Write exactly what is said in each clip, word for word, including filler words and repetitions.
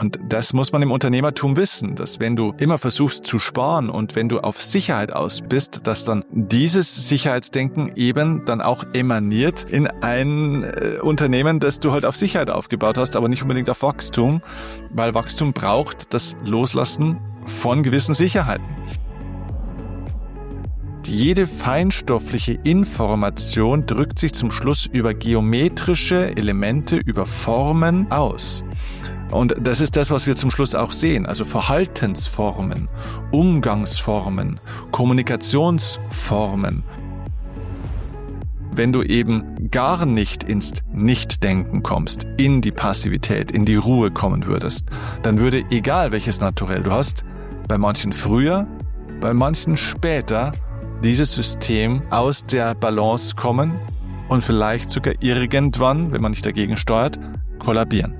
Und das muss man im Unternehmertum wissen, dass wenn du immer versuchst zu sparen und wenn du auf Sicherheit aus bist, dass dann dieses Sicherheitsdenken eben dann auch emaniert in ein äh, Unternehmen, das du halt auf Sicherheit aufgebaut hast, aber nicht unbedingt auf Wachstum, weil Wachstum braucht das Loslassen von gewissen Sicherheiten. Jede feinstoffliche Information drückt sich zum Schluss über geometrische Elemente, über Formen aus. Und das ist das, was wir zum Schluss auch sehen. Also Verhaltensformen, Umgangsformen, Kommunikationsformen. Wenn du eben gar nicht ins Nichtdenken kommst, in die Passivität, in die Ruhe kommen würdest, dann würde, egal welches Naturell du hast, bei manchen früher, bei manchen später, dieses System aus der Balance kommen und vielleicht sogar irgendwann, wenn man nicht dagegen steuert, kollabieren.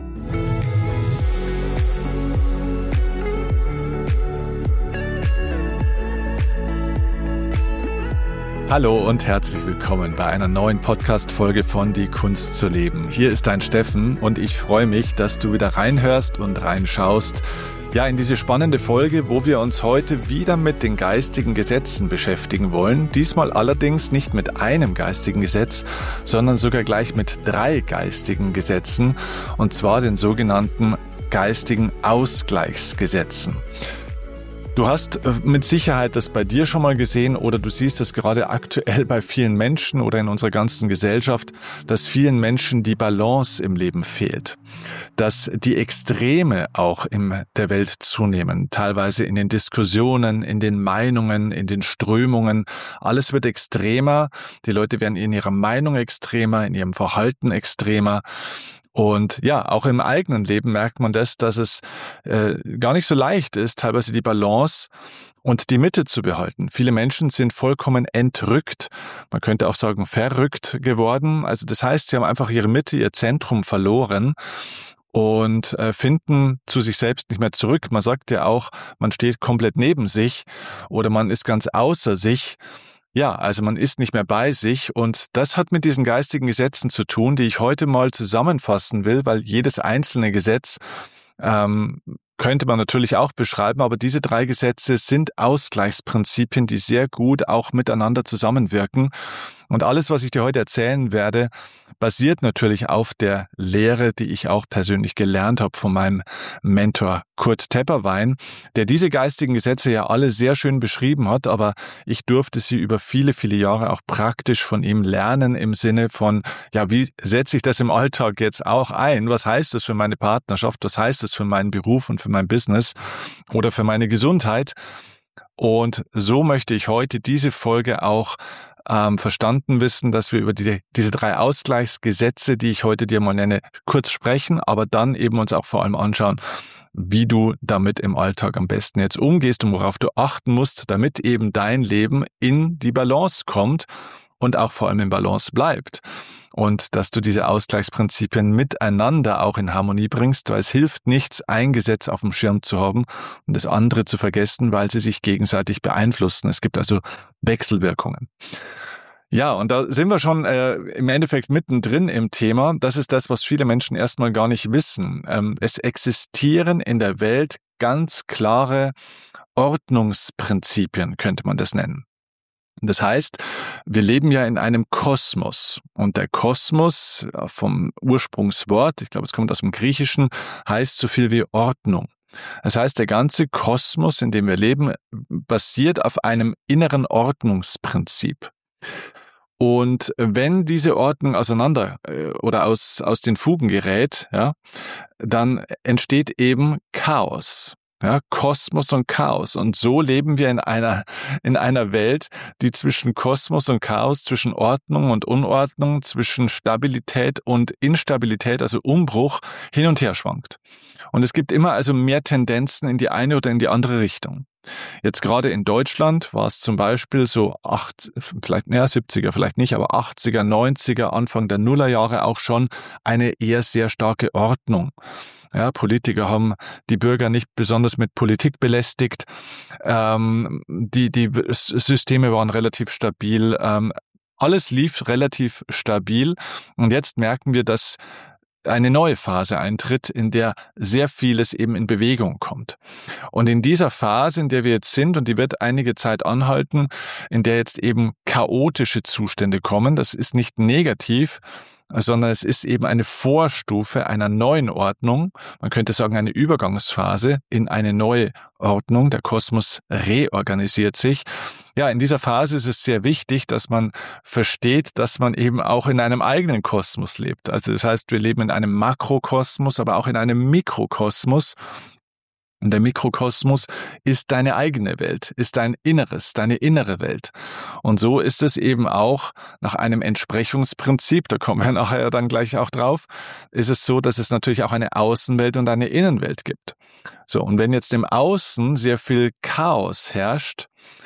Hallo und herzlich willkommen bei einer neuen Podcast-Folge von Die Kunst zu leben. Hier ist dein Steffen und ich freue mich, dass du wieder reinhörst und reinschaust. Ja, in diese spannende Folge, wo wir uns heute wieder mit den geistigen Gesetzen beschäftigen wollen. Diesmal allerdings nicht mit einem geistigen Gesetz, sondern sogar gleich mit drei geistigen Gesetzen, und zwar den sogenannten geistigen Ausgleichsgesetzen. Du hast mit Sicherheit das bei dir schon mal gesehen oder du siehst es gerade aktuell bei vielen Menschen oder in unserer ganzen Gesellschaft, dass vielen Menschen die Balance im Leben fehlt. Dass die Extreme auch in der Welt zunehmen, teilweise in den Diskussionen, in den Meinungen, in den Strömungen. Alles wird extremer, die Leute werden in ihrer Meinung extremer, in ihrem Verhalten extremer. Und ja, auch im eigenen Leben merkt man das, dass es äh, gar nicht so leicht ist, teilweise die Balance und die Mitte zu behalten. Viele Menschen sind vollkommen entrückt, man könnte auch sagen verrückt geworden. Also das heißt, sie haben einfach ihre Mitte, ihr Zentrum verloren und äh, finden zu sich selbst nicht mehr zurück. Man sagt ja auch, man steht komplett neben sich oder man ist ganz außer sich. Ja, also man ist nicht mehr bei sich, und das hat mit diesen geistigen Gesetzen zu tun, die ich heute mal zusammenfassen will, weil jedes einzelne Gesetz ähm, könnte man natürlich auch beschreiben, aber diese drei Gesetze sind Ausgleichsprinzipien, die sehr gut auch miteinander zusammenwirken. Und alles, was ich dir heute erzählen werde, basiert natürlich auf der Lehre, die ich auch persönlich gelernt habe von meinem Mentor Kurt Tepperwein, der diese geistigen Gesetze ja alle sehr schön beschrieben hat, aber ich durfte sie über viele, viele Jahre auch praktisch von ihm lernen im Sinne von, ja, wie setze ich das im Alltag jetzt auch ein? Was heißt das für meine Partnerschaft? Was heißt das für meinen Beruf und für mein Business oder für meine Gesundheit? Und so möchte ich heute diese Folge auch ähm, verstanden wissen, dass wir über die, diese drei Ausgleichsgesetze, die ich heute dir mal nenne, kurz sprechen, aber dann eben uns auch vor allem anschauen, wie du damit im Alltag am besten jetzt umgehst und worauf du achten musst, damit eben dein Leben in die Balance kommt und auch vor allem in Balance bleibt. Und dass du diese Ausgleichsprinzipien miteinander auch in Harmonie bringst, weil es hilft nichts, ein Gesetz auf dem Schirm zu haben und das andere zu vergessen, weil sie sich gegenseitig beeinflussen. Es gibt also Wechselwirkungen. Ja, und da sind wir schon äh, im Endeffekt mittendrin im Thema. Das ist das, was viele Menschen erstmal gar nicht wissen. Ähm, es existieren in der Welt ganz klare Ordnungsprinzipien, könnte man das nennen. Das heißt, wir leben ja in einem Kosmos, und der Kosmos vom Ursprungswort, ich glaube, es kommt aus dem Griechischen, heißt so viel wie Ordnung. Das heißt, der ganze Kosmos, in dem wir leben, basiert auf einem inneren Ordnungsprinzip. Und wenn diese Ordnung auseinander oder aus, aus den Fugen gerät, ja, dann entsteht eben Chaos. Ja, Kosmos und Chaos. Und so leben wir in einer, in einer Welt, die zwischen Kosmos und Chaos, zwischen Ordnung und Unordnung, zwischen Stabilität und Instabilität, also Umbruch, hin und her schwankt. Und es gibt immer also mehr Tendenzen in die eine oder in die andere Richtung. Jetzt gerade in Deutschland war es zum Beispiel so acht, vielleicht näher siebziger, vielleicht nicht, aber achtziger, neunziger, Anfang der Nullerjahre auch schon eine eher sehr starke Ordnung. Ja, Politiker haben die Bürger nicht besonders mit Politik belästigt. Ähm, die, die Systeme waren relativ stabil. Ähm, alles lief relativ stabil. Und jetzt merken wir, dass eine neue Phase eintritt, in der sehr vieles eben in Bewegung kommt. Und in dieser Phase, in der wir jetzt sind, und die wird einige Zeit anhalten, in der jetzt eben chaotische Zustände kommen, das ist nicht negativ, sondern es ist eben eine Vorstufe einer neuen Ordnung. Man könnte sagen, eine Übergangsphase in eine neue Ordnung. Der Kosmos reorganisiert sich. Ja, in dieser Phase ist es sehr wichtig, dass man versteht, dass man eben auch in einem eigenen Kosmos lebt. Also das heißt, wir leben in einem Makrokosmos, aber auch in einem Mikrokosmos. Und der Mikrokosmos ist deine eigene Welt, ist dein Inneres, deine innere Welt. Und so ist es eben auch nach einem Entsprechungsprinzip, da kommen wir nachher dann gleich auch drauf, ist es so, dass es natürlich auch eine Außenwelt und eine Innenwelt gibt. So, und wenn jetzt im Außen sehr viel Chaos herrscht,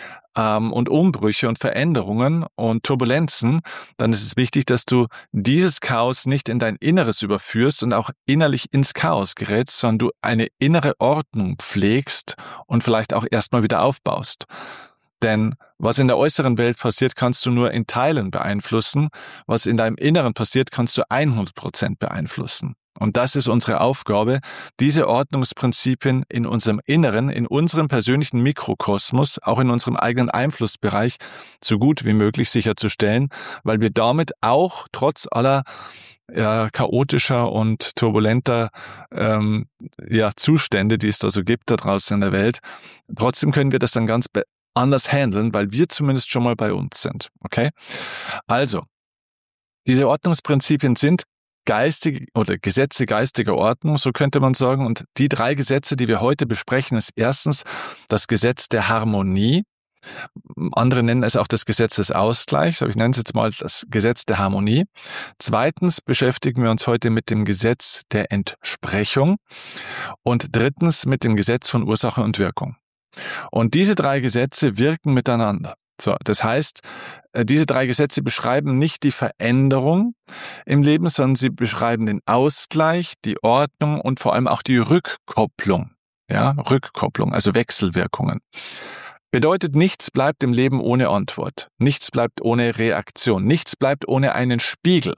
und Umbrüche und Veränderungen und Turbulenzen, dann ist es wichtig, dass du dieses Chaos nicht in dein Inneres überführst und auch innerlich ins Chaos gerätst, sondern du eine innere Ordnung pflegst und vielleicht auch erstmal wieder aufbaust. Denn was in der äußeren Welt passiert, kannst du nur in Teilen beeinflussen. Was in deinem Inneren passiert, kannst du hundert Prozent beeinflussen. Und das ist unsere Aufgabe, diese Ordnungsprinzipien in unserem Inneren, in unserem persönlichen Mikrokosmos, auch in unserem eigenen Einflussbereich so gut wie möglich sicherzustellen, weil wir damit auch trotz aller ja, chaotischer und turbulenter ähm, ja, Zustände, die es da so gibt da draußen in der Welt, trotzdem können wir das dann ganz anders handeln, weil wir zumindest schon mal bei uns sind. Okay? Also, diese Ordnungsprinzipien sind geistige oder Gesetze geistiger Ordnung, so könnte man sagen. Und die drei Gesetze, die wir heute besprechen, ist erstens das Gesetz der Harmonie. Andere nennen es auch das Gesetz des Ausgleichs, aber ich nenne es jetzt mal das Gesetz der Harmonie. Zweitens beschäftigen wir uns heute mit dem Gesetz der Entsprechung und drittens mit dem Gesetz von Ursache und Wirkung. Und diese drei Gesetze wirken miteinander. So, das heißt, diese drei Gesetze beschreiben nicht die Veränderung im Leben, sondern sie beschreiben den Ausgleich, die Ordnung und vor allem auch die Rückkopplung. Ja, Rückkopplung, also Wechselwirkungen. Bedeutet, nichts bleibt im Leben ohne Antwort. Nichts bleibt ohne Reaktion. Nichts bleibt ohne einen Spiegel.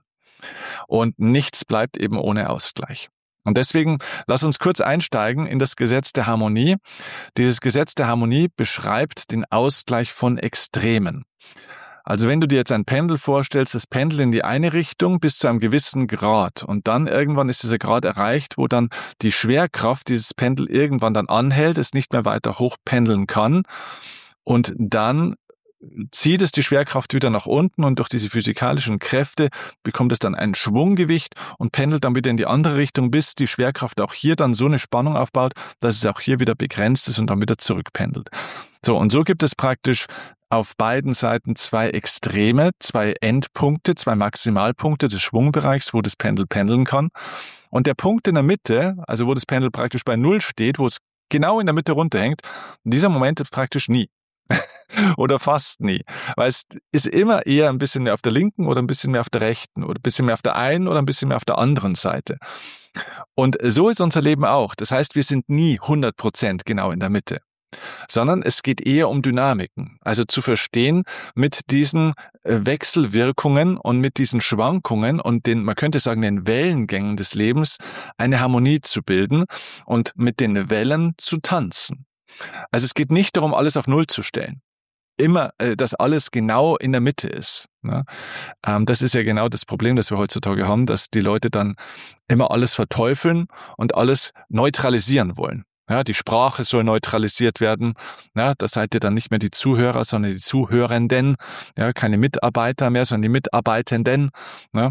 Und nichts bleibt eben ohne Ausgleich. Und deswegen lass uns kurz einsteigen in das Gesetz der Harmonie. Dieses Gesetz der Harmonie beschreibt den Ausgleich von Extremen. Also wenn du dir jetzt ein Pendel vorstellst, das pendelt in die eine Richtung bis zu einem gewissen Grad und dann irgendwann ist dieser Grad erreicht, wo dann die Schwerkraft dieses Pendel irgendwann dann anhält, es nicht mehr weiter hochpendeln kann und dann zieht es die Schwerkraft wieder nach unten und durch diese physikalischen Kräfte bekommt es dann ein Schwunggewicht und pendelt dann wieder in die andere Richtung, bis die Schwerkraft auch hier dann so eine Spannung aufbaut, dass es auch hier wieder begrenzt ist und dann wieder zurückpendelt. So, und so gibt es praktisch auf beiden Seiten zwei Extreme, zwei Endpunkte, zwei Maximalpunkte des Schwungbereichs, wo das Pendel pendeln kann. Und der Punkt in der Mitte, also wo das Pendel praktisch bei Null steht, wo es genau in der Mitte runterhängt, dieser Moment ist praktisch nie. Oder fast nie. Weil es ist immer eher ein bisschen mehr auf der linken oder ein bisschen mehr auf der rechten oder ein bisschen mehr auf der einen oder ein bisschen mehr auf der anderen Seite. Und so ist unser Leben auch. Das heißt, wir sind nie hundert Prozent genau in der Mitte, sondern es geht eher um Dynamiken. Also zu verstehen, mit diesen Wechselwirkungen und mit diesen Schwankungen und den, man könnte sagen, den Wellengängen des Lebens eine Harmonie zu bilden und mit den Wellen zu tanzen. Also es geht nicht darum, alles auf Null zu stellen. Immer, dass alles genau in der Mitte ist. Das ist ja genau das Problem, das wir heutzutage haben, dass die Leute dann immer alles verteufeln und alles neutralisieren wollen. Ja, die Sprache soll neutralisiert werden. Ja, da seid ihr dann nicht mehr die Zuhörer, sondern die Zuhörenden. Ja, keine Mitarbeiter mehr, sondern die Mitarbeitenden. Ja.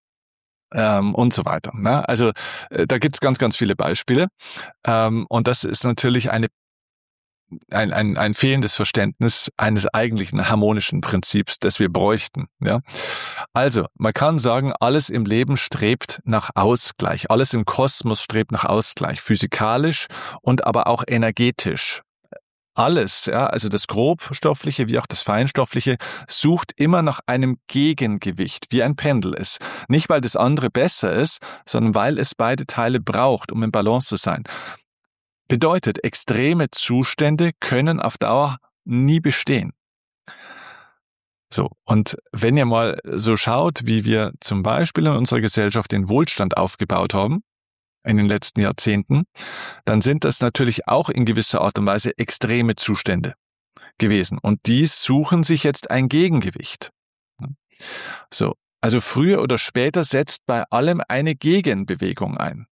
Ähm, und so weiter. Ja, also äh, da gibt's ganz, ganz viele Beispiele. Ähm, und das ist natürlich eine Ein, ein, ein fehlendes Verständnis eines eigentlichen harmonischen Prinzips, das wir bräuchten. Ja? Also, man kann sagen, alles im Leben strebt nach Ausgleich. Alles im Kosmos strebt nach Ausgleich. Physikalisch und aber auch energetisch. Alles, ja, also das Grobstoffliche wie auch das Feinstoffliche, sucht immer nach einem Gegengewicht, wie ein Pendel ist. Nicht, weil das andere besser ist, sondern weil es beide Teile braucht, um in Balance zu sein. Bedeutet, extreme Zustände können auf Dauer nie bestehen. So, und wenn ihr mal so schaut, wie wir zum Beispiel in unserer Gesellschaft den Wohlstand aufgebaut haben, in den letzten Jahrzehnten, dann sind das natürlich auch in gewisser Art und Weise extreme Zustände gewesen. Und die suchen sich jetzt ein Gegengewicht. So, also früher oder später setzt bei allem eine Gegenbewegung ein.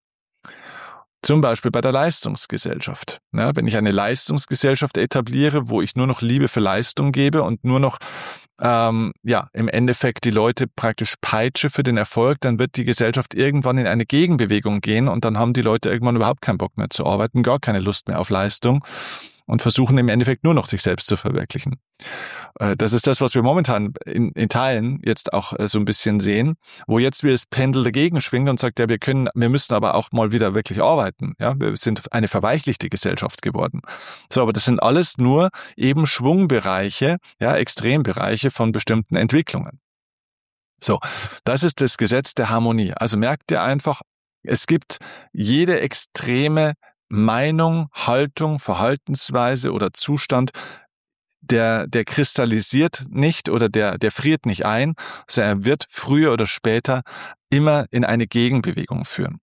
Zum Beispiel bei der Leistungsgesellschaft. Ja, wenn ich eine Leistungsgesellschaft etabliere, wo ich nur noch Liebe für Leistung gebe und nur noch ähm, ja im Endeffekt die Leute praktisch peitsche für den Erfolg, dann wird die Gesellschaft irgendwann in eine Gegenbewegung gehen und dann haben die Leute irgendwann überhaupt keinen Bock mehr zu arbeiten, gar keine Lust mehr auf Leistung und versuchen im Endeffekt nur noch sich selbst zu verwirklichen. Das ist das, was wir momentan in, in Teilen jetzt auch so ein bisschen sehen, wo jetzt wieder das Pendel dagegen schwingt und sagt, ja, wir können, wir müssen aber auch mal wieder wirklich arbeiten. Ja, wir sind eine verweichlichte Gesellschaft geworden. So, aber das sind alles nur eben Schwungbereiche, ja, Extrembereiche von bestimmten Entwicklungen. So, das ist das Gesetz der Harmonie. Also merkt ihr einfach, es gibt jede extreme Meinung, Haltung, Verhaltensweise oder Zustand, der, der kristallisiert nicht oder der, der friert nicht ein, sondern er wird früher oder später immer in eine Gegenbewegung führen.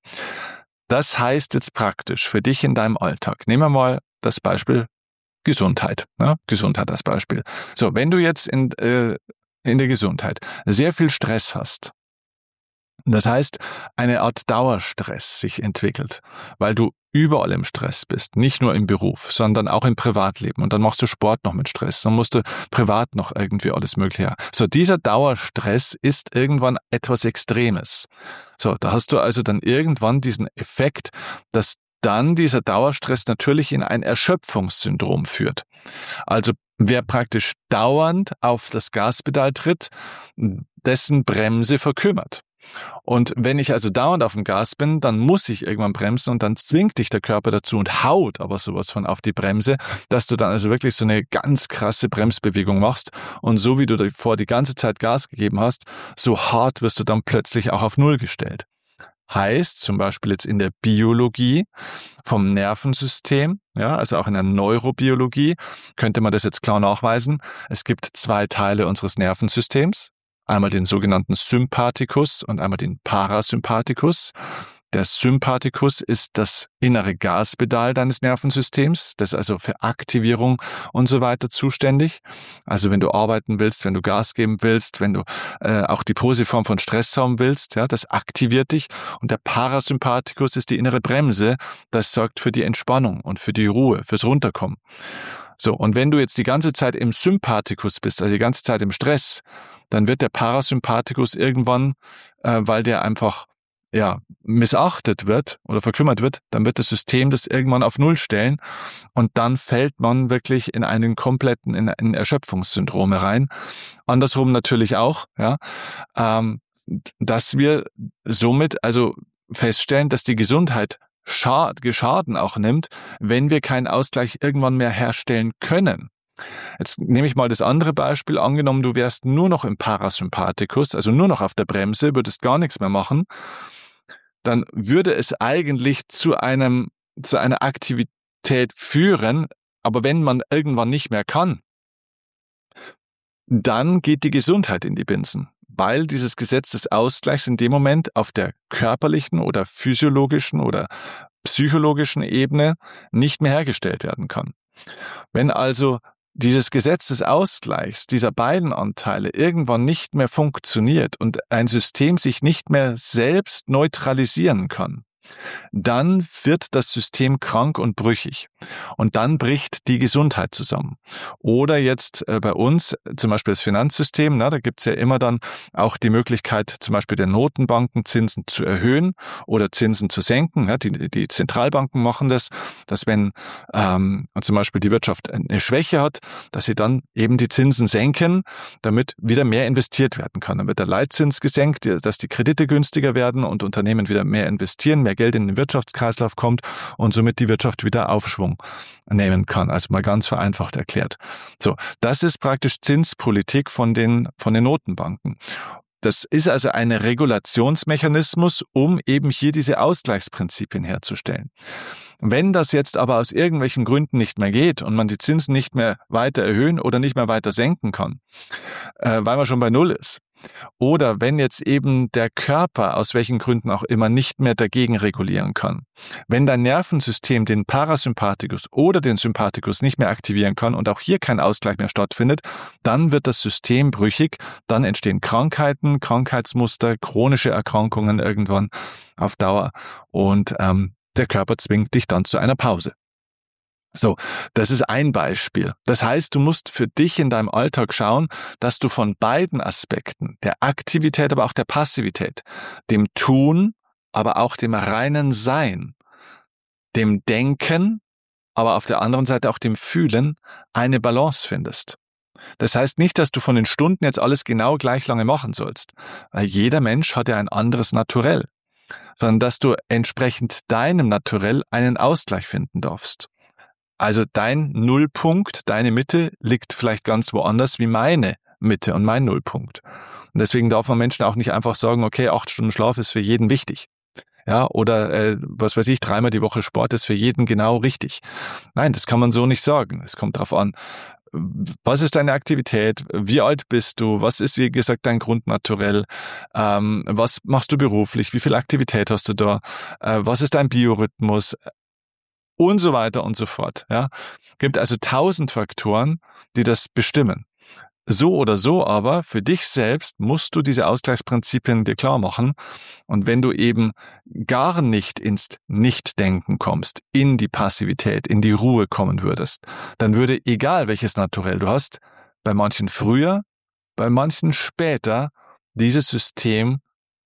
Das heißt jetzt praktisch für dich in deinem Alltag. Nehmen wir mal das Beispiel Gesundheit. Ne? Gesundheit als Beispiel. So, wenn du jetzt in, äh, in der Gesundheit sehr viel Stress hast, das heißt, eine Art Dauerstress sich entwickelt, weil du überall im Stress bist, nicht nur im Beruf, sondern auch im Privatleben. Und dann machst du Sport noch mit Stress, dann musst du privat noch irgendwie alles Mögliche. So, dieser Dauerstress ist irgendwann etwas Extremes. So, da hast du also dann irgendwann diesen Effekt, dass dann dieser Dauerstress natürlich in ein Erschöpfungssyndrom führt. Also wer praktisch dauernd auf das Gaspedal tritt, dessen Bremse verkümmert. Und wenn ich also dauernd auf dem Gas bin, dann muss ich irgendwann bremsen und dann zwingt dich der Körper dazu und haut aber sowas von auf die Bremse, dass du dann also wirklich so eine ganz krasse Bremsbewegung machst und so wie du davor die ganze Zeit Gas gegeben hast, so hart wirst du dann plötzlich auch auf Null gestellt. Heißt zum Beispiel jetzt in der Biologie vom Nervensystem, ja, also auch in der Neurobiologie, könnte man das jetzt klar nachweisen. Es gibt zwei Teile unseres Nervensystems. Einmal den sogenannten Sympathikus und einmal den Parasympathikus. Der Sympathikus ist das innere Gaspedal deines Nervensystems, das ist also für Aktivierung und so weiter zuständig. Also wenn du arbeiten willst, wenn du Gas geben willst, wenn du äh, auch die positive Form von Stress haben willst, ja, das aktiviert dich. Und der Parasympathikus ist die innere Bremse, das sorgt für die Entspannung und für die Ruhe, fürs Runterkommen. So, und wenn du jetzt die ganze Zeit im Sympathikus bist, also die ganze Zeit im Stress, dann wird der Parasympathikus irgendwann, äh, weil der einfach ja missachtet wird oder verkümmert wird, dann wird das System das irgendwann auf Null stellen und dann fällt man wirklich in einen kompletten, in ein Erschöpfungssyndrom herein. Andersrum natürlich auch, ja, ähm, dass wir somit also feststellen, dass die Gesundheit Schaden auch nimmt, wenn wir keinen Ausgleich irgendwann mehr herstellen können. Jetzt nehme ich mal das andere Beispiel. Angenommen, du wärst nur noch im Parasympathikus, also nur noch auf der Bremse, würdest gar nichts mehr machen, dann würde es eigentlich zu einem, zu einer Aktivität führen, aber wenn man irgendwann nicht mehr kann, dann geht die Gesundheit in die Binsen, weil dieses Gesetz des Ausgleichs in dem Moment auf der körperlichen oder physiologischen oder psychologischen Ebene nicht mehr hergestellt werden kann. Wenn also dieses Gesetz des Ausgleichs dieser beiden Anteile irgendwann nicht mehr funktioniert und ein System sich nicht mehr selbst neutralisieren kann, dann wird das System krank und brüchig und dann bricht die Gesundheit zusammen. Oder jetzt äh, bei uns zum Beispiel das Finanzsystem, na, da gibt's ja immer dann auch die Möglichkeit zum Beispiel der Notenbanken Zinsen zu erhöhen oder Zinsen zu senken. Ja, die, die Zentralbanken machen das, dass wenn ähm, zum Beispiel die Wirtschaft eine Schwäche hat, dass sie dann eben die Zinsen senken, damit wieder mehr investiert werden kann. Dann wird der Leitzins gesenkt, dass die Kredite günstiger werden und Unternehmen wieder mehr investieren, mehr Geld in den Wirtschaftskreislauf kommt und somit die Wirtschaft wieder Aufschwung nehmen kann. Also mal ganz vereinfacht erklärt. So, das ist praktisch Zinspolitik von den, von den Notenbanken. Das ist also ein Regulationsmechanismus, um eben hier diese Ausgleichsprinzipien herzustellen. Wenn das jetzt aber aus irgendwelchen Gründen nicht mehr geht und man die Zinsen nicht mehr weiter erhöhen oder nicht mehr weiter senken kann, äh, weil man schon bei Null ist, oder wenn jetzt eben der Körper aus welchen Gründen auch immer nicht mehr dagegen regulieren kann, wenn dein Nervensystem den Parasympathikus oder den Sympathikus nicht mehr aktivieren kann und auch hier kein Ausgleich mehr stattfindet, dann wird das System brüchig, dann entstehen Krankheiten, Krankheitsmuster, chronische Erkrankungen irgendwann auf Dauer und ähm, der Körper zwingt dich dann zu einer Pause. So, das ist ein Beispiel. Das heißt, du musst für dich in deinem Alltag schauen, dass du von beiden Aspekten, der Aktivität, aber auch der Passivität, dem Tun, aber auch dem reinen Sein, dem Denken, aber auf der anderen Seite auch dem Fühlen, eine Balance findest. Das heißt nicht, dass du von den Stunden jetzt alles genau gleich lange machen sollst, weil jeder Mensch hat ja ein anderes Naturell, sondern dass du entsprechend deinem Naturell einen Ausgleich finden darfst. Also dein Nullpunkt, deine Mitte liegt vielleicht ganz woanders wie meine Mitte und mein Nullpunkt. Und deswegen darf man Menschen auch nicht einfach sagen, okay, acht Stunden Schlaf ist für jeden wichtig. Ja, oder äh, was weiß ich, dreimal die Woche Sport ist für jeden genau richtig. Nein, das kann man so nicht sagen. Es kommt darauf an, was ist deine Aktivität, wie alt bist du, was ist, wie gesagt, dein Grundnaturell, ähm, was machst du beruflich, wie viel Aktivität hast du da, äh, was ist dein Biorhythmus, und so weiter und so fort. Ja, gibt also tausend Faktoren, die das bestimmen. So oder so aber, für dich selbst musst du diese Ausgleichsprinzipien dir klar machen. Und wenn du eben gar nicht ins Nichtdenken kommst, in die Passivität, in die Ruhe kommen würdest, dann würde, egal welches Naturell du hast, bei manchen früher, bei manchen später, dieses System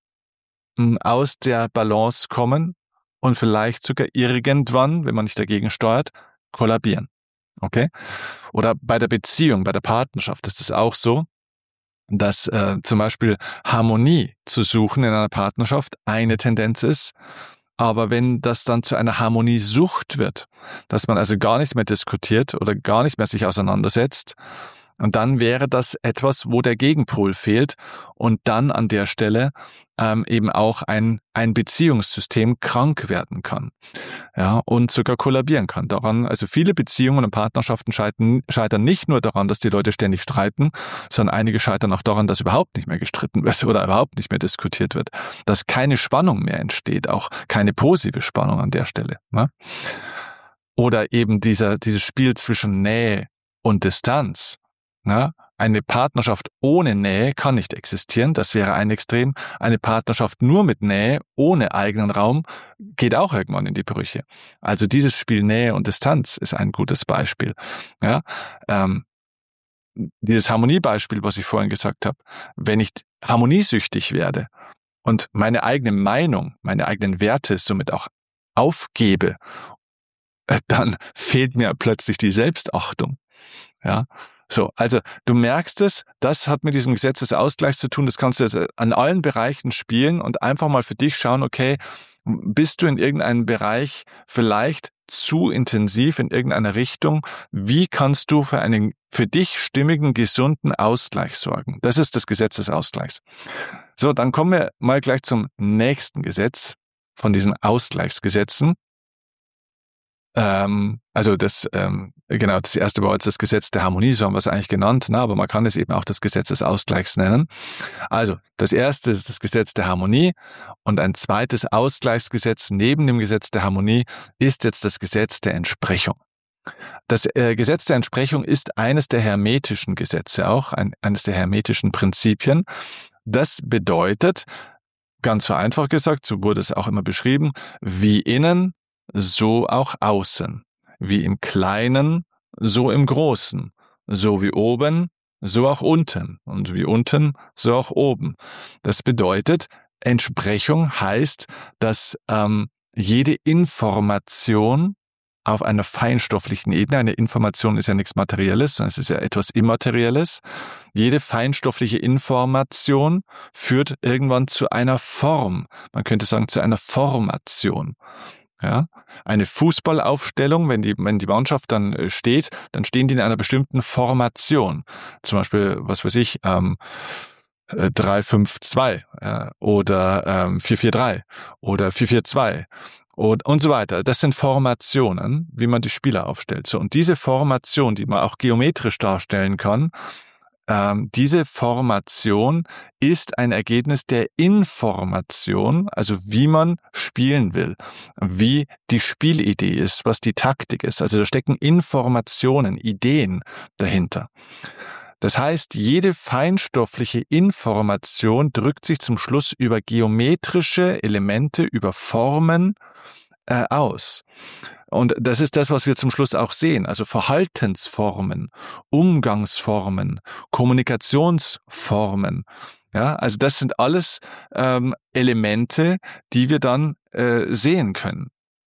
aus der Balance kommen und vielleicht sogar irgendwann, wenn man nicht dagegen steuert, kollabieren. Okay? Oder bei der Beziehung, bei der Partnerschaft ist es auch so, dass äh, zum Beispiel Harmonie zu suchen in einer Partnerschaft eine Tendenz ist, aber wenn das dann zu einer Harmoniesucht wird, dass man also gar nicht mehr diskutiert oder gar nicht mehr sich auseinandersetzt, und dann wäre das etwas, wo der Gegenpol fehlt und dann an der Stelle ähm, eben auch ein, ein Beziehungssystem krank werden kann, ja, und sogar kollabieren kann. Daran, also viele Beziehungen und Partnerschaften scheitern, scheitern nicht nur daran, dass die Leute ständig streiten, sondern einige scheitern auch daran, dass überhaupt nicht mehr gestritten wird oder überhaupt nicht mehr diskutiert wird, dass keine Spannung mehr entsteht, auch keine positive Spannung an der Stelle. Ne? Oder eben dieser, dieses Spiel zwischen Nähe und Distanz. Na, eine Partnerschaft ohne Nähe kann nicht existieren, das wäre ein Extrem. Eine Partnerschaft nur mit Nähe, ohne eigenen Raum, geht auch irgendwann in die Brüche. Also dieses Spiel Nähe und Distanz ist ein gutes Beispiel. Ja, ähm, dieses Harmoniebeispiel, was ich vorhin gesagt habe, wenn ich harmoniesüchtig werde und meine eigene Meinung, meine eigenen Werte somit auch aufgebe, dann fehlt mir plötzlich die Selbstachtung. Ja, so, also du merkst es, das hat mit diesem Gesetz des Ausgleichs zu tun, das kannst du also an allen Bereichen spielen und einfach mal für dich schauen, okay, bist du in irgendeinem Bereich vielleicht zu intensiv in irgendeiner Richtung, wie kannst du für einen für dich stimmigen, gesunden Ausgleich sorgen? Das ist das Gesetz des Ausgleichs. So, dann kommen wir mal gleich zum nächsten Gesetz von diesen Ausgleichsgesetzen. Ähm, also das, ähm, genau, das erste war jetzt das Gesetz der Harmonie, so haben wir es eigentlich genannt, ne? Aber man kann es eben auch das Gesetz des Ausgleichs nennen. Also das erste ist das Gesetz der Harmonie und ein zweites Ausgleichsgesetz neben dem Gesetz der Harmonie ist jetzt das Gesetz der Entsprechung. Das äh, Gesetz der Entsprechung ist eines der hermetischen Gesetze auch, ein, eines der hermetischen Prinzipien. Das bedeutet, ganz vereinfacht gesagt, so wurde es auch immer beschrieben, wie innen, so auch außen, wie im Kleinen, so im Großen, so wie oben, so auch unten und wie unten, so auch oben. Das bedeutet, Entsprechung heißt, dass ähm, jede Information auf einer feinstofflichen Ebene, eine Information ist ja nichts Materielles, sondern es ist ja etwas Immaterielles, jede feinstoffliche Information führt irgendwann zu einer Form, man könnte sagen zu einer Formation. Ja, eine Fußballaufstellung, wenn die, wenn die Mannschaft dann steht, dann stehen die in einer bestimmten Formation. Zum Beispiel, was weiß ich, ähm, äh, drei fünf zwei äh, oder ähm, vier vier drei oder vier vier zwei und, und so weiter. Das sind Formationen, wie man die Spieler aufstellt. So, und diese Formation, die man auch geometrisch darstellen kann, ähm, diese Formation ist ein Ergebnis der Information, also wie man spielen will, wie die Spielidee ist, was die Taktik ist. Also da stecken Informationen, Ideen dahinter. Das heißt, jede feinstoffliche Information drückt sich zum Schluss über geometrische Elemente, über Formen äh, aus. Und das ist das, was wir zum Schluss auch sehen. Also Verhaltensformen, Umgangsformen, Kommunikationsformen. Ja, also das sind alles ähm, Elemente, die wir dann äh, sehen können.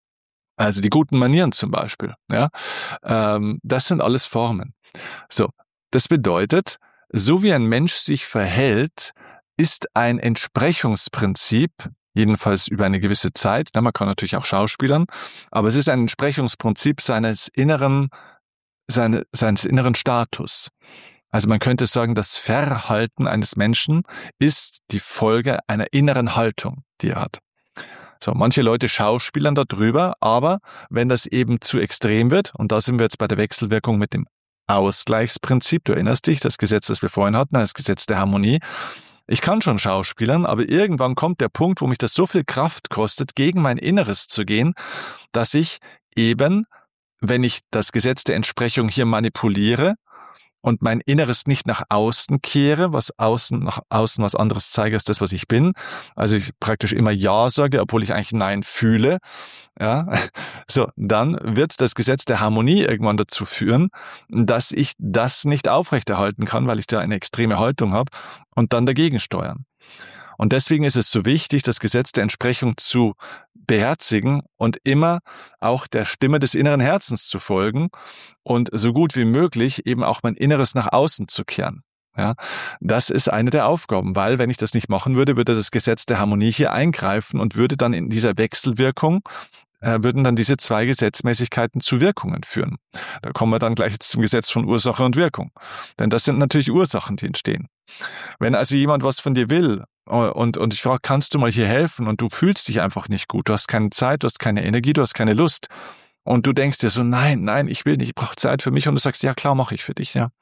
Also die guten Manieren zum Beispiel. Ja, ähm, das sind alles Formen. So. Das bedeutet, so wie ein Mensch sich verhält, ist ein Entsprechungsprinzip, jedenfalls über eine gewisse Zeit, na, man kann natürlich auch schauspielern, aber es ist ein Entsprechungsprinzip seines inneren, seine, seines inneren Status. Also man könnte sagen, das Verhalten eines Menschen ist die Folge einer inneren Haltung, die er hat. So, manche Leute schauspielern darüber, aber wenn das eben zu extrem wird, und da sind wir jetzt bei der Wechselwirkung mit dem Ausgleichsprinzip, du erinnerst dich, das Gesetz, das wir vorhin hatten, das Gesetz der Harmonie. Ich kann schon schauspielern, aber irgendwann kommt der Punkt, wo mich das so viel Kraft kostet, gegen mein Inneres zu gehen, dass ich eben, wenn ich das Gesetz der Entsprechung hier manipuliere und mein Inneres nicht nach außen kehre, was außen nach außen was anderes zeige als das, was ich bin, also ich praktisch immer Ja sage, obwohl ich eigentlich Nein fühle, ja, so, dann wird das Gesetz der Harmonie irgendwann dazu führen, dass ich das nicht aufrechterhalten kann, weil ich da eine extreme Haltung habe und dann dagegen steuern. Und deswegen ist es so wichtig, das Gesetz der Entsprechung zu beherzigen und immer auch der Stimme des inneren Herzens zu folgen und so gut wie möglich eben auch mein Inneres nach außen zu kehren. Ja, das ist eine der Aufgaben, weil wenn ich das nicht machen würde, würde das Gesetz der Harmonie hier eingreifen und würde dann in dieser Wechselwirkung äh, würden dann diese zwei Gesetzmäßigkeiten zu Wirkungen führen. Da kommen wir dann gleich jetzt zum Gesetz von Ursache und Wirkung. Denn das sind natürlich Ursachen, die entstehen. Wenn also jemand was von dir will und, und ich frage, kannst du mal hier helfen und du fühlst dich einfach nicht gut, du hast keine Zeit, du hast keine Energie, du hast keine Lust und du denkst dir so, nein, nein, ich will nicht, ich brauche Zeit für mich und du sagst, ja klar, mache ich für dich, ja.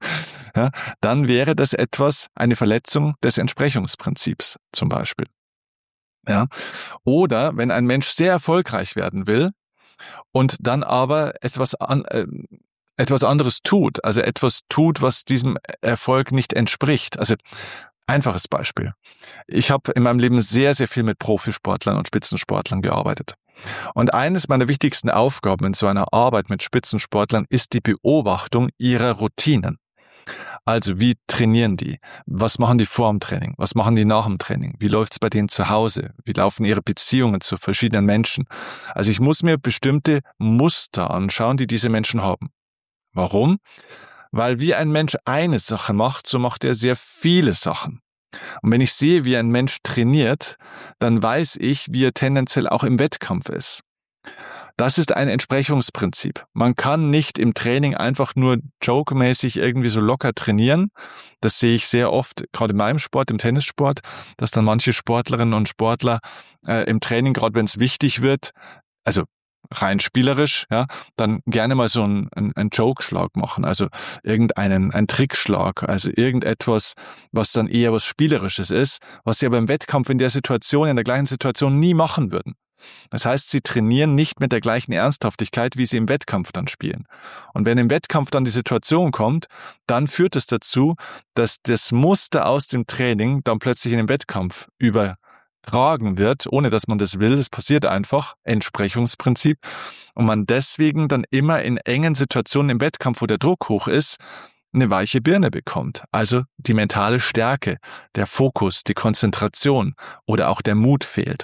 Ja, dann wäre das etwas, eine Verletzung des Entsprechungsprinzips zum Beispiel. Ja. Oder wenn ein Mensch sehr erfolgreich werden will und dann aber etwas an, äh, etwas anderes tut, also etwas tut, was diesem Erfolg nicht entspricht. Also einfaches Beispiel. Ich habe in meinem Leben sehr, sehr viel mit Profisportlern und Spitzensportlern gearbeitet. Und eines meiner wichtigsten Aufgaben in so einer Arbeit mit Spitzensportlern ist die Beobachtung ihrer Routinen. Also wie trainieren die? Was machen die vor dem Training? Was machen die nach dem Training? Wie läuft es bei denen zu Hause? Wie laufen ihre Beziehungen zu verschiedenen Menschen? Also ich muss mir bestimmte Muster anschauen, die diese Menschen haben. Warum? Weil wie ein Mensch eine Sache macht, so macht er sehr viele Sachen. Und wenn ich sehe, wie ein Mensch trainiert, dann weiß ich, wie er tendenziell auch im Wettkampf ist. Das ist ein Entsprechungsprinzip. Man kann nicht im Training einfach nur jokemäßig irgendwie so locker trainieren. Das sehe ich sehr oft, gerade in meinem Sport, im Tennissport, dass dann manche Sportlerinnen und Sportler äh, im Training, gerade wenn es wichtig wird, also rein spielerisch, ja, dann gerne mal so einen, einen, einen Joke-Schlag machen, also irgendeinen einen Trickschlag, also irgendetwas, was dann eher was Spielerisches ist, was sie aber im Wettkampf in der Situation, in der gleichen Situation nie machen würden. Das heißt, sie trainieren nicht mit der gleichen Ernsthaftigkeit, wie sie im Wettkampf dann spielen. Und wenn im Wettkampf dann die Situation kommt, dann führt es dazu, dass das Muster aus dem Training dann plötzlich in den Wettkampf übertragen wird, ohne dass man das will. Das passiert einfach, Entsprechungsprinzip. Und man deswegen dann immer in engen Situationen im Wettkampf, wo der Druck hoch ist, eine weiche Birne bekommt. Also die mentale Stärke, der Fokus, die Konzentration oder auch der Mut fehlt.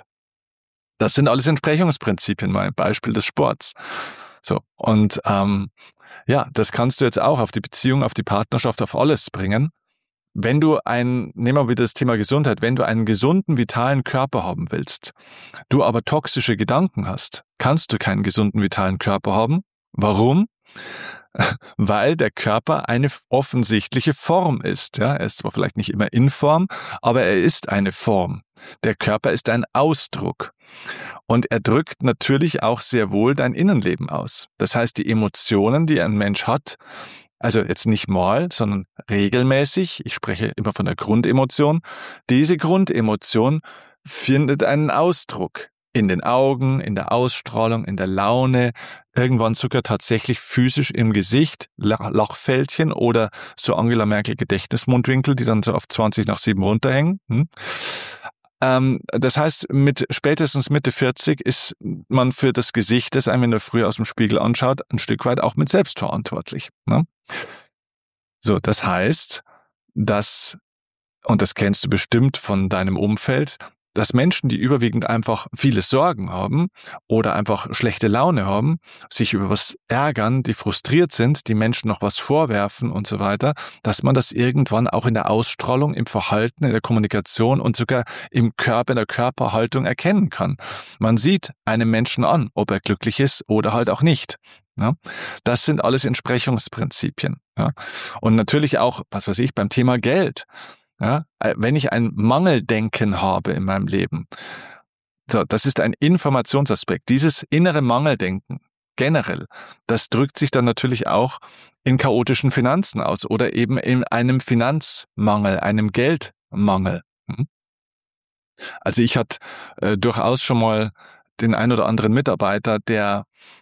Das sind alles Entsprechungsprinzipien, mein Beispiel des Sports. So, und ähm, ja, das kannst du jetzt auch auf die Beziehung, auf die Partnerschaft, auf alles bringen. Wenn du ein, nehmen wir wieder das Thema Gesundheit, wenn du einen gesunden, vitalen Körper haben willst, du aber toxische Gedanken hast, kannst du keinen gesunden, vitalen Körper haben. Warum? weil der Körper eine offensichtliche Form ist. Ja, er ist zwar vielleicht nicht immer in Form, aber er ist eine Form. Der Körper ist ein Ausdruck. Und er drückt natürlich auch sehr wohl dein Innenleben aus. Das heißt, die Emotionen, die ein Mensch hat, also jetzt nicht mal, sondern regelmäßig, ich spreche immer von der Grundemotion, diese Grundemotion findet einen Ausdruck in den Augen, in der Ausstrahlung, in der Laune, irgendwann sogar tatsächlich physisch im Gesicht, Lachfältchen oder so Angela Merkel Gedächtnismundwinkel, die dann so auf zwanzig nach sieben runterhängen. Hm? Ähm, das heißt, mit spätestens Mitte vierzig ist man für das Gesicht, das einem in der Früh aus dem Spiegel anschaut, ein Stück weit auch mit selbstverantwortlich. Ne? So, das heißt, dass, und das kennst du bestimmt von deinem Umfeld, dass Menschen, die überwiegend einfach viele Sorgen haben oder einfach schlechte Laune haben, sich über was ärgern, die frustriert sind, die Menschen noch was vorwerfen und so weiter, dass man das irgendwann auch in der Ausstrahlung, im Verhalten, in der Kommunikation und sogar im Körper, in der Körperhaltung erkennen kann. Man sieht einem Menschen an, ob er glücklich ist oder halt auch nicht. Ja, das sind alles Entsprechungsprinzipien. Ja. Und natürlich auch, was weiß ich, beim Thema Geld. Ja, wenn ich ein Mangeldenken habe in meinem Leben, so, das ist ein Informationsaspekt. Dieses innere Mangeldenken generell, das drückt sich dann natürlich auch in chaotischen Finanzen aus oder eben in einem Finanzmangel, einem Geldmangel. Also ich hatte äh, durchaus schon mal den ein oder anderen Mitarbeiter, der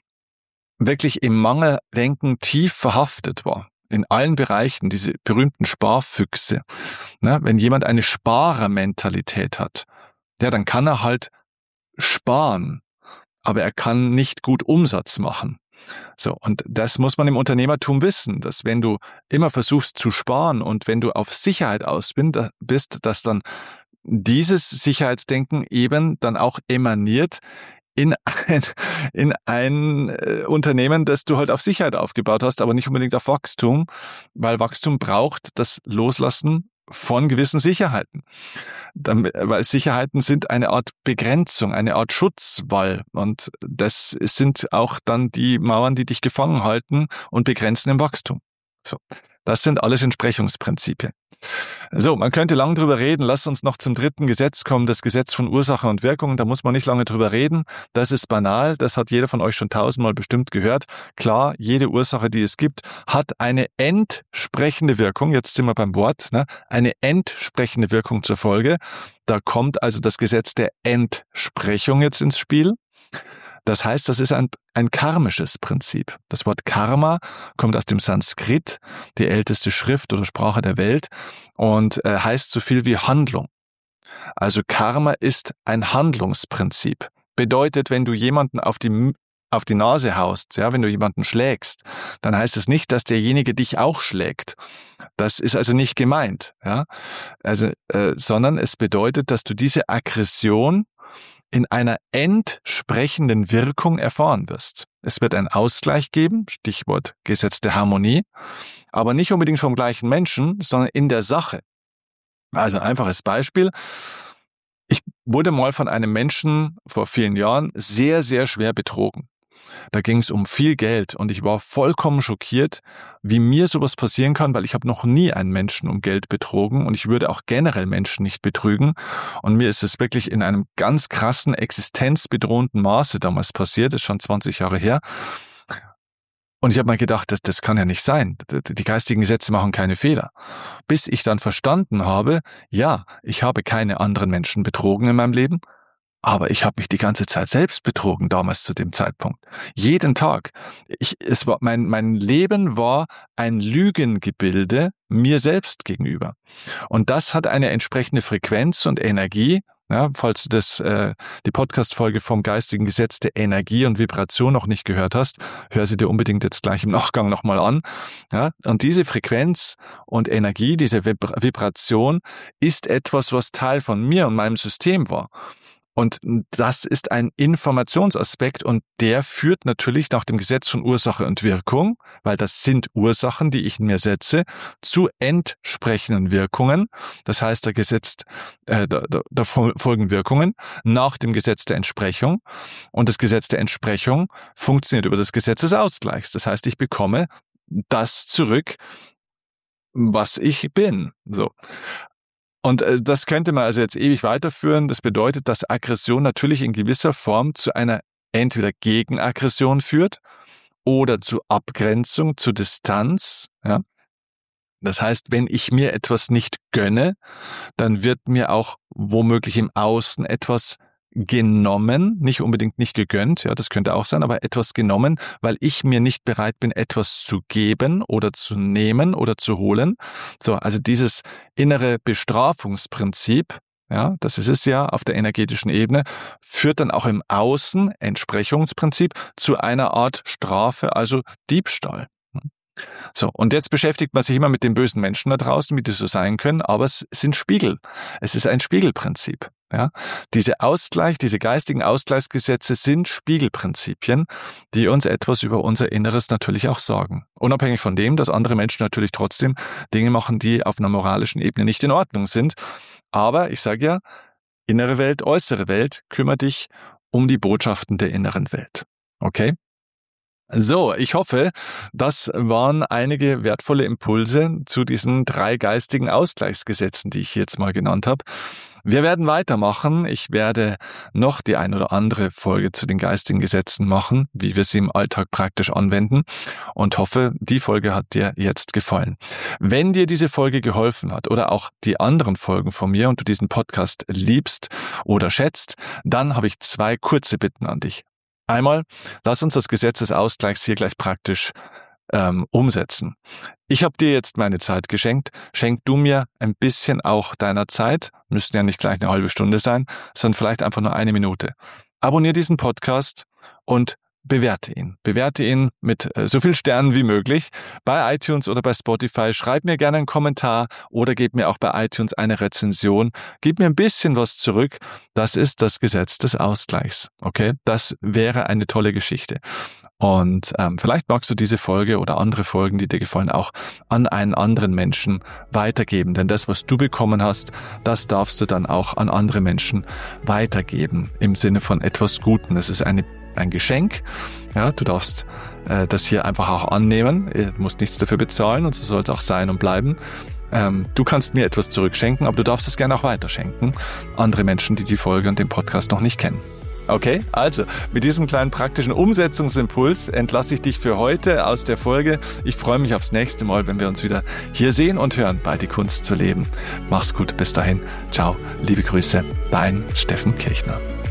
wirklich im Mangeldenken tief verhaftet war. In allen Bereichen, diese berühmten Sparfüchse. Ne, wenn jemand eine Sparermentalität hat, ja, dann kann er halt sparen, aber er kann nicht gut Umsatz machen. So, und das muss man im Unternehmertum wissen, dass wenn du immer versuchst zu sparen und wenn du auf Sicherheit aus bist, dass dann dieses Sicherheitsdenken eben dann auch emaniert in ein, in ein äh, Unternehmen, das du halt auf Sicherheit aufgebaut hast, aber nicht unbedingt auf Wachstum, weil Wachstum braucht das Loslassen von gewissen Sicherheiten. Dann, weil Sicherheiten sind eine Art Begrenzung, eine Art Schutzwall und das sind auch dann die Mauern, die dich gefangen halten und begrenzen im Wachstum. So, das sind alles Entsprechungsprinzipien. So, man könnte lang drüber reden. Lass uns noch zum dritten Gesetz kommen, das Gesetz von Ursache und Wirkung. Da muss man nicht lange drüber reden. Das ist banal. Das hat jeder von euch schon tausendmal bestimmt gehört. Klar, jede Ursache, die es gibt, hat eine entsprechende Wirkung. Jetzt sind wir beim Wort, ne? Eine entsprechende Wirkung zur Folge. Da kommt also das Gesetz der Entsprechung jetzt ins Spiel. Das heißt, das ist ein, ein karmisches Prinzip. Das Wort Karma kommt aus dem Sanskrit, die älteste Schrift oder Sprache der Welt, und äh, heißt so viel wie Handlung. Also Karma ist ein Handlungsprinzip. Bedeutet, wenn du jemanden auf die, auf die Nase haust, ja, wenn du jemanden schlägst, dann heißt es nicht, dass derjenige dich auch schlägt. Das ist also nicht gemeint, ja. Also, äh, sondern es bedeutet, dass du diese Aggression in einer entsprechenden Wirkung erfahren wirst. Es wird einen Ausgleich geben, Stichwort Gesetz der Harmonie, aber nicht unbedingt vom gleichen Menschen, sondern in der Sache. Also ein einfaches Beispiel. Ich wurde mal von einem Menschen vor vielen Jahren sehr, sehr schwer betrogen. Da ging es um viel Geld und ich war vollkommen schockiert, wie mir sowas passieren kann, weil ich habe noch nie einen Menschen um Geld betrogen und ich würde auch generell Menschen nicht betrügen. Und mir ist es wirklich in einem ganz krassen, existenzbedrohenden Maße damals passiert, ist schon zwanzig Jahre her. Und ich habe mir gedacht, das, das kann ja nicht sein. Die geistigen Gesetze machen keine Fehler. Bis ich dann verstanden habe, ja, ich habe keine anderen Menschen betrogen in meinem Leben, aber ich habe mich die ganze Zeit selbst betrogen damals zu dem Zeitpunkt. Jeden Tag. Ich, es war, mein, mein Leben war ein Lügengebilde mir selbst gegenüber. Und das hat eine entsprechende Frequenz und Energie. Ja, falls du das, äh, die Podcast-Folge vom geistigen Gesetz der Energie und Vibration noch nicht gehört hast, hör sie dir unbedingt jetzt gleich im Nachgang nochmal an. Ja, und diese Frequenz und Energie, diese Vibration ist etwas, was Teil von mir und meinem System war. Und das ist ein Informationsaspekt und der führt natürlich nach dem Gesetz von Ursache und Wirkung, weil das sind Ursachen, die ich in mir setze, zu entsprechenden Wirkungen. Das heißt, da Gesetz, äh, da, da, da folgen Wirkungen nach dem Gesetz der Entsprechung. Und das Gesetz der Entsprechung funktioniert über das Gesetz des Ausgleichs. Das heißt, ich bekomme das zurück, was ich bin. So. Und äh, das könnte man also jetzt ewig weiterführen. Das bedeutet, dass Aggression natürlich in gewisser Form zu einer entweder Gegenaggression führt oder zu Abgrenzung, zu Distanz. Ja? Das heißt, wenn ich mir etwas nicht gönne, dann wird mir auch womöglich im Außen etwas genommen, nicht unbedingt nicht gegönnt, ja, das könnte auch sein, aber etwas genommen, weil ich mir nicht bereit bin, etwas zu geben oder zu nehmen oder zu holen. So, also dieses innere Bestrafungsprinzip, ja, das ist es ja auf der energetischen Ebene, führt dann auch im Außen, Entsprechungsprinzip, zu einer Art Strafe, also Diebstahl. So, und jetzt beschäftigt man sich immer mit den bösen Menschen da draußen, wie die so sein können, aber es sind Spiegel. Es ist ein Spiegelprinzip. Ja? Diese Ausgleich, diese geistigen Ausgleichsgesetze sind Spiegelprinzipien, die uns etwas über unser Inneres natürlich auch sagen. Unabhängig von dem, dass andere Menschen natürlich trotzdem Dinge machen, die auf einer moralischen Ebene nicht in Ordnung sind. Aber ich sage ja, innere Welt, äußere Welt, kümmere dich um die Botschaften der inneren Welt. Okay? So, ich hoffe, das waren einige wertvolle Impulse zu diesen drei geistigen Ausgleichsgesetzen, die ich jetzt mal genannt habe. Wir werden weitermachen. Ich werde noch die ein oder andere Folge zu den geistigen Gesetzen machen, wie wir sie im Alltag praktisch anwenden, und hoffe, die Folge hat dir jetzt gefallen. Wenn dir diese Folge geholfen hat oder auch die anderen Folgen von mir und du diesen Podcast liebst oder schätzt, dann habe ich zwei kurze Bitten an dich. Einmal, lass uns das Gesetz des Ausgleichs hier gleich praktisch ähm, umsetzen. Ich habe dir jetzt meine Zeit geschenkt. Schenk du mir ein bisschen auch deiner Zeit. Müssten ja nicht gleich eine halbe Stunde sein, sondern vielleicht einfach nur eine Minute. Abonnier diesen Podcast und bewerte ihn. Bewerte ihn mit äh, so viel Sternen wie möglich bei iTunes oder bei Spotify. Schreib mir gerne einen Kommentar oder gib mir auch bei iTunes eine Rezension. Gib mir ein bisschen was zurück. Das ist das Gesetz des Ausgleichs. Okay? Das wäre eine tolle Geschichte. Und ähm, vielleicht magst du diese Folge oder andere Folgen, die dir gefallen, auch an einen anderen Menschen weitergeben. Denn das, was du bekommen hast, das darfst du dann auch an andere Menschen weitergeben. Im Sinne von etwas Guten. Es ist eine ein Geschenk. Ja, du darfst äh, das hier einfach auch annehmen. Du musst nichts dafür bezahlen und so soll es auch sein und bleiben. Ähm, du kannst mir etwas zurückschenken, aber du darfst es gerne auch weiterschenken. Andere Menschen, die die Folge und den Podcast noch nicht kennen. Okay, also mit diesem kleinen praktischen Umsetzungsimpuls entlasse ich dich für heute aus der Folge. Ich freue mich aufs nächste Mal, wenn wir uns wieder hier sehen und hören bei Die Kunst zu leben. Mach's gut, bis dahin. Ciao, liebe Grüße, dein Steffen Kirchner.